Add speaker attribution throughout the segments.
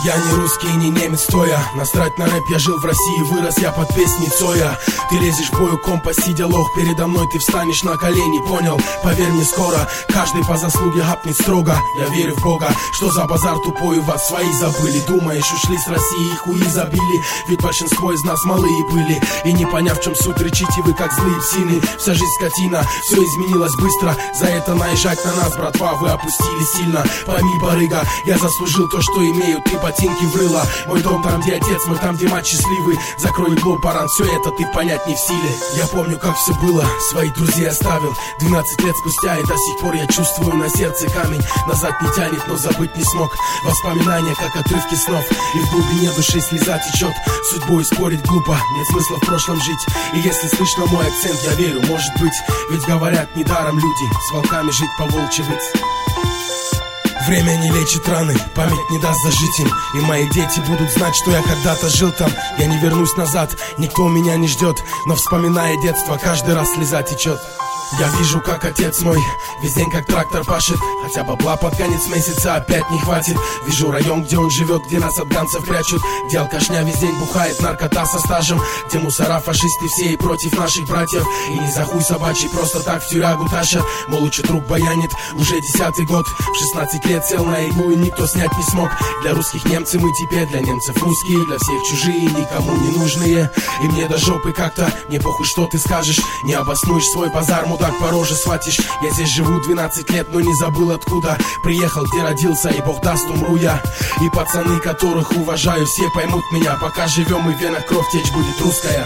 Speaker 1: Я не русский и не немец, стоя. Насрать на рэп, я жил в России, вырос я под песни Цоя. Ты лезешь в бою, компа, сидя лох. Передо мной ты встанешь на колени, понял? Поверь мне скоро, каждый по заслуге хапнет строго. Я верю в Бога, что за базар тупой у вас свои забыли. Думаешь, ушли с России и хуи забили? Ведь большинство из нас малые были. И не поняв, в чем суть, рычите вы как злые псины. Вся жизнь скотина, все изменилось быстро. За это наезжать на нас, братва, вы опустили сильно. Пойми, барыга, я заслужил то, что имею. Ты ботинки врыла. Мой дом там, где отец мой, там, где мать счастливый. Закрой иглу, баран, все это ты понять не в силе. Я помню, как все было, своих друзей оставил 12 лет спустя, и до сих пор я чувствую на сердце камень. Назад не тянет, но забыть не смог. Воспоминания, как отрывки снов. И в глубине души слеза течет. Судьбой спорить глупо, нет смысла в прошлом жить. И если слышно мой акцент, я верю, может быть. Ведь говорят, недаром люди с волками жить, по-волчьи выть. Время не лечит раны, память не даст зажить им. И мои дети будут знать, что я когда-то жил там. Я не вернусь назад, никто меня не ждет. Но вспоминая детство, каждый раз слеза течет. Я вижу, как отец мой весь день как трактор пашет. Хотя бабла под конец месяца опять не хватит. Вижу район, где он живет, где нас от ганцев прячут. Где алкашня весь день бухает, наркота со стажем. Где мусора, фашисты все и против наших братьев. И не за хуй собачий, просто так в тюрягу тащат. Мол, учит друг баянит, уже 10-й год. В 16 лет сел на иглу и никто снять не смог. Для русских немцы мы теперь, для немцев русские. Для всех чужие, никому не нужные. И мне до жопы как-то, мне похуй, что ты скажешь. Не обоснуешь свой базар, мудак, по роже схватишь. Я здесь живу 12 лет, но не забыл откуда приехал, где родился, и бог даст, умру я. И пацаны, которых уважаю, все поймут меня. Пока живем, и в венах кровь течь будет русская.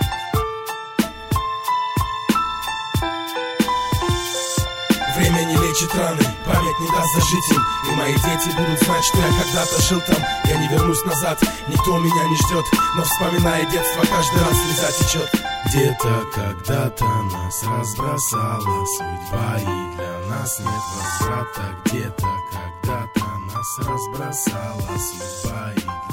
Speaker 1: Время не лечит раны, память не даст зажить им. И мои дети будут знать, что я когда-то жил там. Я не вернусь назад, никто меня не ждет. Но вспоминая детство, каждый раз слеза течет. Где-то когда-то нас разбросала судьба, и для нас нет возврата. Где-то когда-то нас разбросала судьба, и